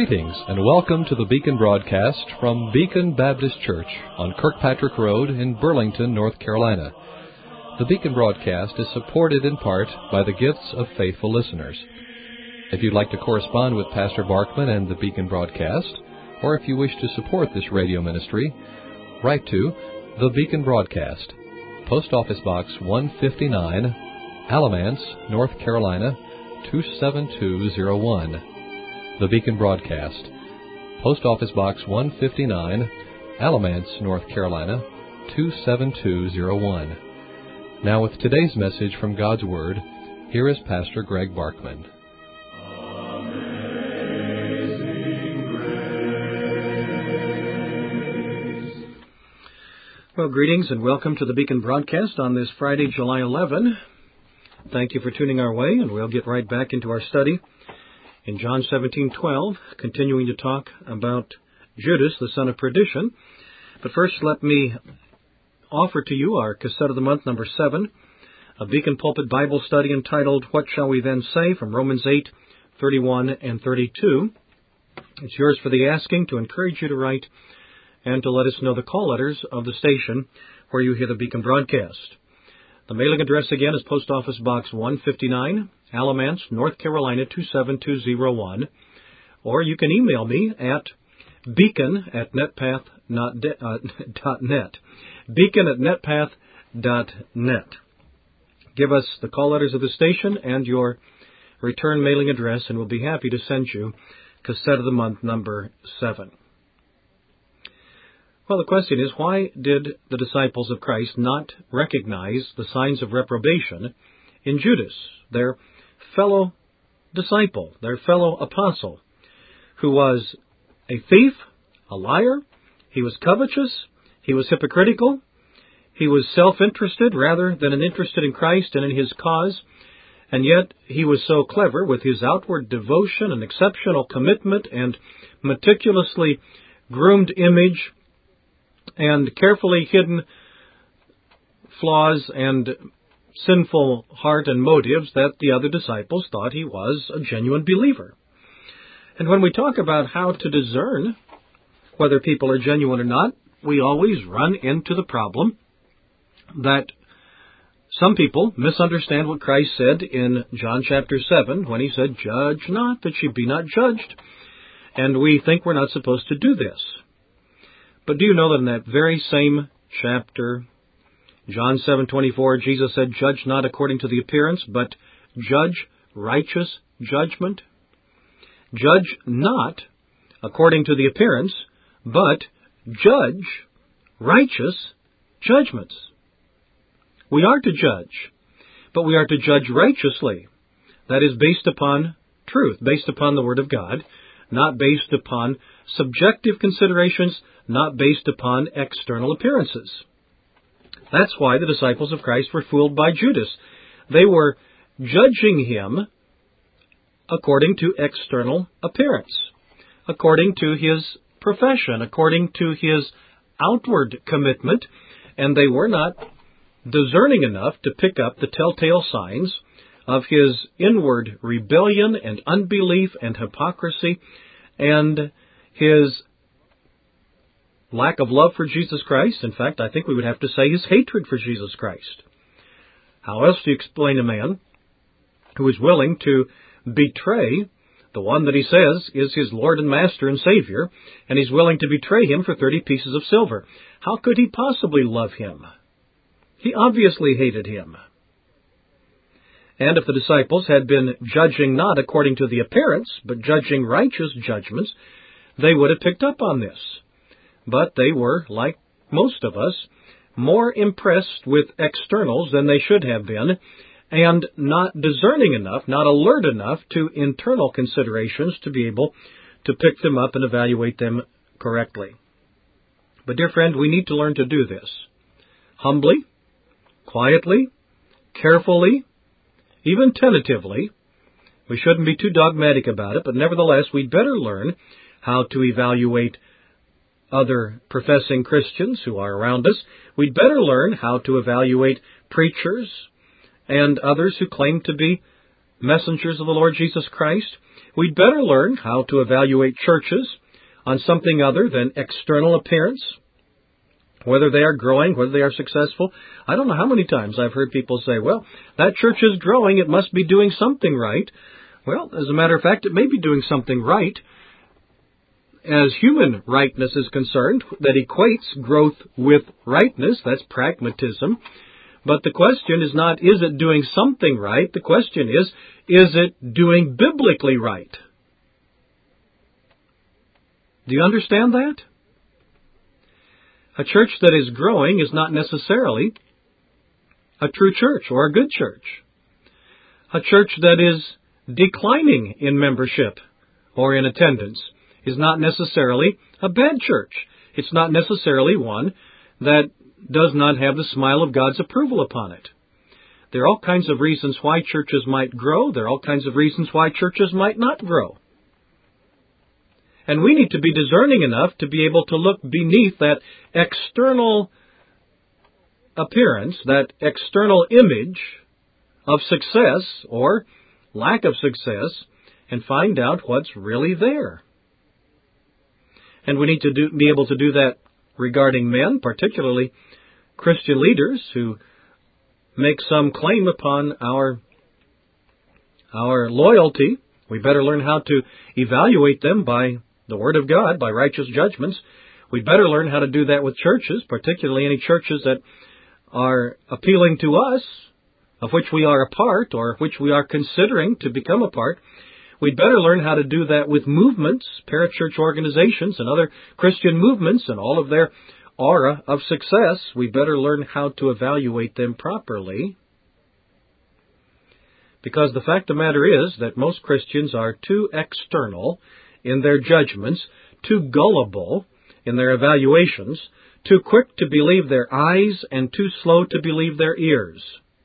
Greetings and welcome to the Beacon broadcast from Beacon Baptist Church on Kirkpatrick Road in Burlington, North Carolina. The Beacon broadcast is supported in part by the gifts of faithful listeners. If you'd like to correspond with Pastor Barkman and the Beacon broadcast, or if you wish to support this radio ministry, write to the Beacon broadcast, Post Office Box 159, Alamance, North Carolina 27201. The Beacon broadcast, Post Office Box 159, Alamance, North Carolina 27201. Now with today's message from God's Word, here is Pastor Greg Barkman. Well, greetings and welcome to the Beacon broadcast on this Friday, July 11. Thank you for tuning our way, and we'll get right back into our study in John 17:12, continuing to talk about Judas, the son of perdition. But first, let me offer to you our Cassette of the Month, number 7, a Beacon Pulpit Bible study entitled, What Shall We Then Say? From Romans 8:31 and 32. It's yours for the asking, to encourage you to write and to let us know the call letters of the station where you hear the Beacon broadcast. The mailing address again is Post Office Box 159, Alamance, North Carolina 27201, or you can email me at beacon@netpath.net. beacon@netpath.net. Give us the call letters of the station and your return mailing address, and we'll be happy to send you Cassette of the Month number 7. Well, the question is, why did the disciples of Christ not recognize the signs of reprobation in Judas, their fellow disciple, their fellow apostle, who was a thief, a liar, he was covetous, he was hypocritical, he was self-interested rather than interested in Christ and in His cause, and yet he was so clever with his outward devotion and exceptional commitment and meticulously groomed image and carefully hidden flaws and sinful heart and motives that the other disciples thought he was a genuine believer. And when we talk about how to discern whether people are genuine or not, we always run into the problem that some people misunderstand what Christ said in John chapter 7 when He said, Judge not, that ye be not judged. And we think we're not supposed to do this. But do you know that in that very same chapter, John 7:24, Jesus said, Judge not according to the appearance, but judge righteous judgment? Judge not according to the appearance, but judge righteous judgments. We are to judge, but we are to judge righteously. That is based upon truth, based upon the Word of God, not based upon subjective considerations, not based upon external appearances. That's why the disciples of Christ were fooled by Judas. They were judging Him according to external appearance, according to His profession, according to His outward commitment, and they were not discerning enough to pick up the telltale signs of His inward rebellion and unbelief and hypocrisy and His lack of love for Jesus Christ. In fact, I think we would have to say His hatred for Jesus Christ. How else do you explain a man who is willing to betray the one that he says is his Lord and Master and Savior, and he's willing to betray Him for 30 pieces of silver? How could he possibly love Him? He obviously hated Him. And if the disciples had been judging not according to the appearance, but judging righteous judgments, they would have picked up on this. But they were, like most of us, more impressed with externals than they should have been, and not discerning enough, not alert enough to internal considerations to be able to pick them up and evaluate them correctly. But dear friend, we need to learn to do this humbly, quietly, carefully, even tentatively. We shouldn't be too dogmatic about it, but nevertheless, we'd better learn how to evaluate other professing Christians who are around us. We'd better learn how to evaluate preachers and others who claim to be messengers of the Lord Jesus Christ, we'd better learn how to evaluate churches on something other than external appearance, whether they are growing, whether they are successful. I don't know how many times I've heard people say, well, that church is growing, it must be doing something right. Well, as a matter of fact, it may be doing something right. As human rightness is concerned, that equates growth with rightness. That's pragmatism. But the question is not, is it doing something right? The question is it doing biblically right? Do you understand that? A church that is growing is not necessarily a true church or a good church. A church that is declining in membership or in attendance is not necessarily a bad church. It's not necessarily one that does not have the smile of God's approval upon it. There are all kinds of reasons why churches might grow. There are all kinds of reasons why churches might not grow. And we need to be discerning enough to be able to look beneath that external appearance, that external image of success or lack of success, and find out what's really there. And we need to be able to do that regarding men, particularly Christian leaders who make some claim upon our loyalty. We better learn how to evaluate them by the Word of God, by righteous judgments. We better learn how to do that with churches, particularly any churches that are appealing to us, of which we are a part, or of which we are considering to become a part. We'd better learn how to do that with movements, parachurch organizations, and other Christian movements, and all of their aura of success. We better learn how to evaluate them properly. Because the fact of the matter is that most Christians are too external in their judgments, too gullible in their evaluations, too quick to believe their eyes, and too slow to believe their ears.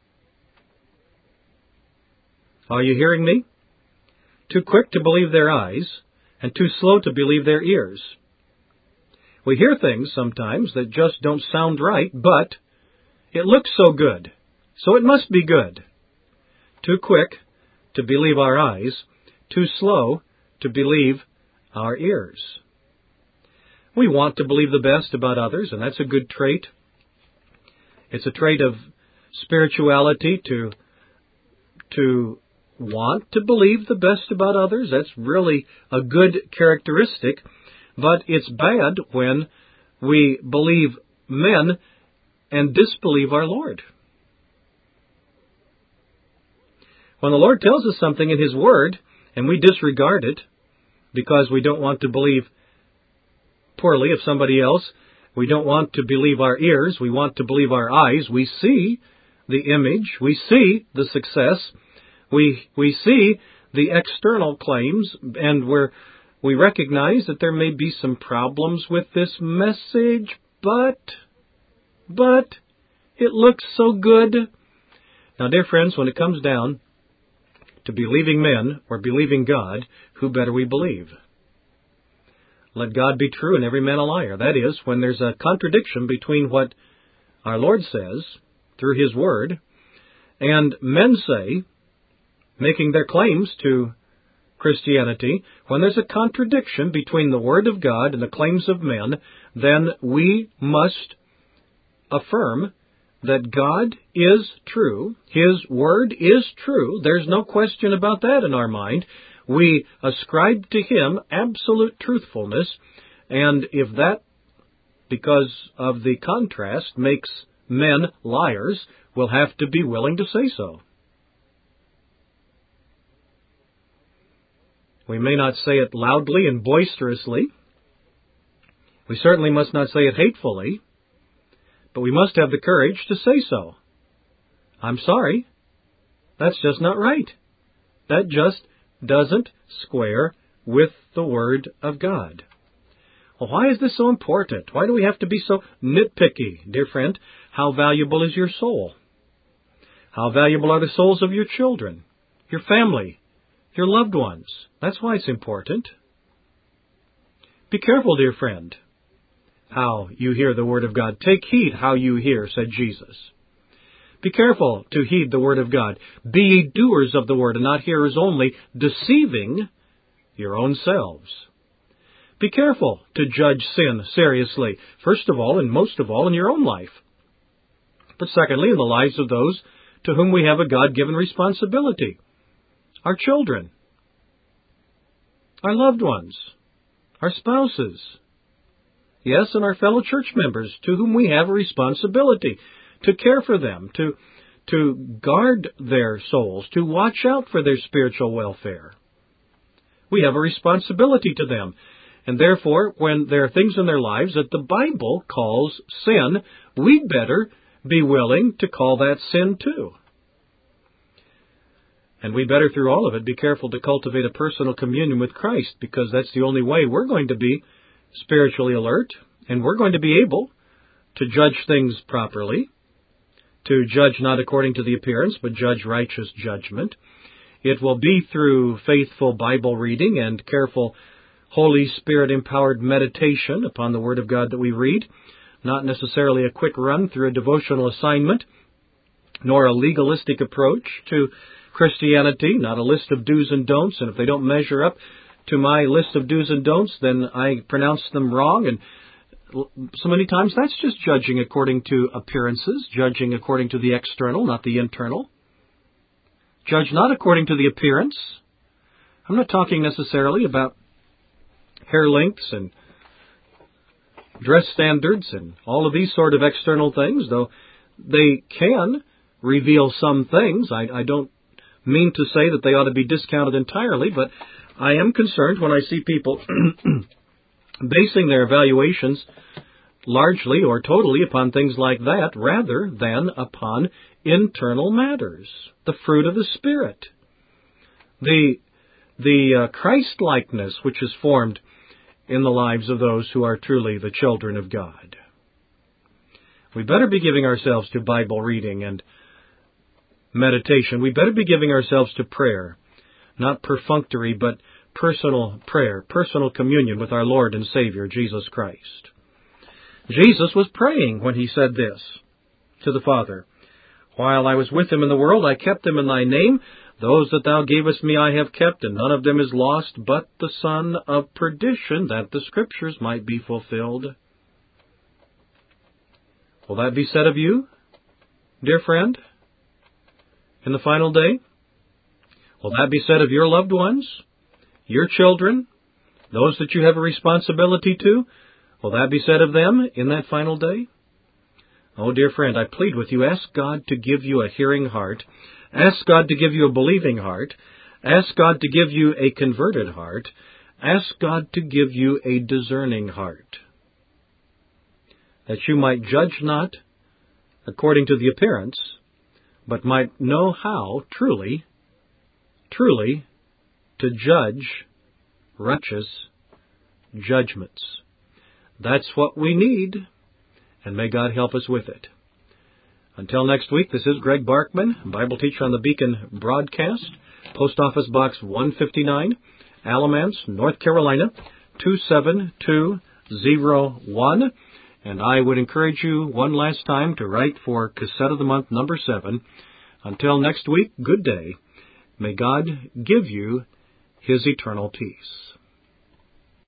Are you hearing me? Too quick to believe their eyes, and too slow to believe their ears. We hear things sometimes that just don't sound right, but it looks so good, so it must be good. Too quick to believe our eyes, too slow to believe our ears. We want to believe the best about others, and that's a good trait. It's a trait of spirituality to want to believe the best about others. That's really a good characteristic, but it's bad when we believe men and disbelieve our Lord. When the Lord tells us something in His Word, and we disregard it because we don't want to believe poorly of somebody else, we don't want to believe our ears, we want to believe our eyes, we see the image, we see the success, we see the external claims, and we recognize that there may be some problems with this message, but it looks so good. Now, dear friends, when it comes down to believing men or believing God, who better we believe? Let God be true and every man a liar. That is, when there's a contradiction between what our Lord says through His Word and men say, making their claims to Christianity, when there's a contradiction between the Word of God and the claims of men, then we must affirm that God is true, His Word is true. There's no question about that in our mind. We ascribe to Him absolute truthfulness, and if that, because of the contrast, makes men liars, we'll have to be willing to say so. We may not say it loudly and boisterously. We certainly must not say it hatefully. But we must have the courage to say so. I'm sorry. That's just not right. That just doesn't square with the Word of God. Well, why is this so important? Why do we have to be so nitpicky? Dear friend, how valuable is your soul? How valuable are the souls of your children, your family, your loved ones? That's why it's important. Be careful, dear friend, how you hear the Word of God. Take heed how you hear, said Jesus. Be careful to heed the word of God. Be ye doers of the word, and not hearers only, deceiving your own selves. Be careful to judge sin seriously, first of all and most of all in your own life. But secondly, in the lives of those to whom we have a God-given responsibility. Our children, our loved ones, our spouses, yes, and our fellow church members to whom we have a responsibility to care for them, to guard their souls, to watch out for their spiritual welfare. We have a responsibility to them. And therefore, when there are things in their lives that the Bible calls sin, we'd better be willing to call that sin too. And we better, through all of it, be careful to cultivate a personal communion with Christ, because that's the only way we're going to be spiritually alert, and we're going to be able to judge things properly, to judge not according to the appearance, but judge righteous judgment. It will be through faithful Bible reading and careful Holy Spirit-empowered meditation upon the Word of God that we read, not necessarily a quick run through a devotional assignment, nor a legalistic approach to Christianity, not a list of do's and don'ts, and if they don't measure up to my list of do's and don'ts, then I pronounce them wrong. And so many times that's just judging according to appearances, judging according to the external, not the internal. Judge not according to the appearance. I'm not talking necessarily about hair lengths and dress standards and all of these sort of external things, though they can reveal some things. I don't mean to say that they ought to be discounted entirely, but I am concerned when I see people basing their evaluations largely or totally upon things like that rather than upon internal matters, the fruit of the Spirit, the Christ-likeness which is formed in the lives of those who are truly the children of God. We better be giving ourselves to Bible reading and meditation. We better be giving ourselves to prayer, not perfunctory, but personal prayer, personal communion with our Lord and Savior, Jesus Christ. Jesus was praying when he said this to the Father, "While I was with them in the world, I kept them in thy name. Those that thou gavest me I have kept, and none of them is lost, but the son of perdition, that the Scriptures might be fulfilled." Will that be said of you, dear friend, in the final day? Will that be said of your loved ones, your children, those that you have a responsibility to? Will that be said of them in that final day? Oh, dear friend, I plead with you, ask God to give you a hearing heart. Ask God to give you a believing heart. Ask God to give you a converted heart. Ask God to give you a discerning heart, that you might judge not according to the appearance, but might know how truly to judge righteous judgments. That's what we need, and may God help us with it. Until next week, this is Greg Barkman, Bible teacher on the Beacon Broadcast, Post Office Box 159, Alamance, North Carolina, 27201. And I would encourage you one last time to write for Cassette of the Month number 7. Until next week, good day. May God give you His eternal peace.